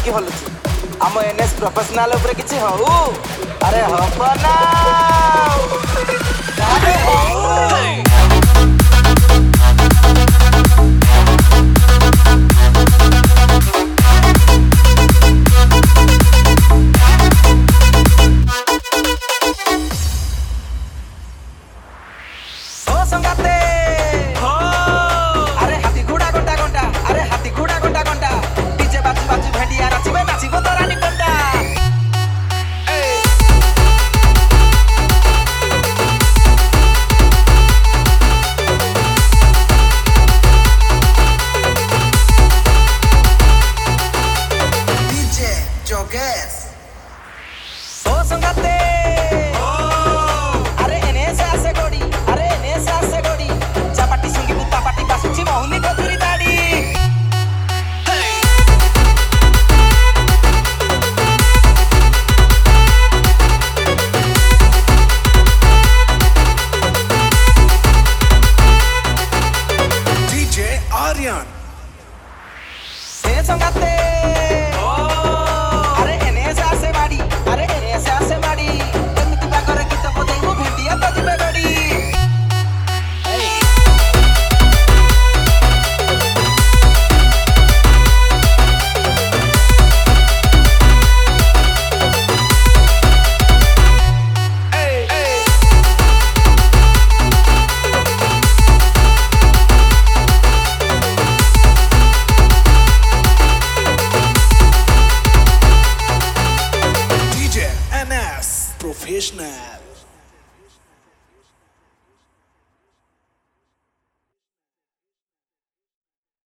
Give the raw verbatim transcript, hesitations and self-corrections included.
କାହିଁକି ହଲୁଛି? ଆମ ଏନ୍ଏସ୍ ପ୍ରୋଫେସନାଲ ଉପରେ କିଛି ହଉ? ଆରେ ହବ ନା ଆରେ ହଉ। संगाते हो अरे हाथी घोड़ा घंटा घंटा अरे हाथी घोड़ा घंटा घंटा डीजे बाजू बाजू भेंडिया नाचिबे नाचिबो तो रानी पंडा डीजे जोगेस हो संगाते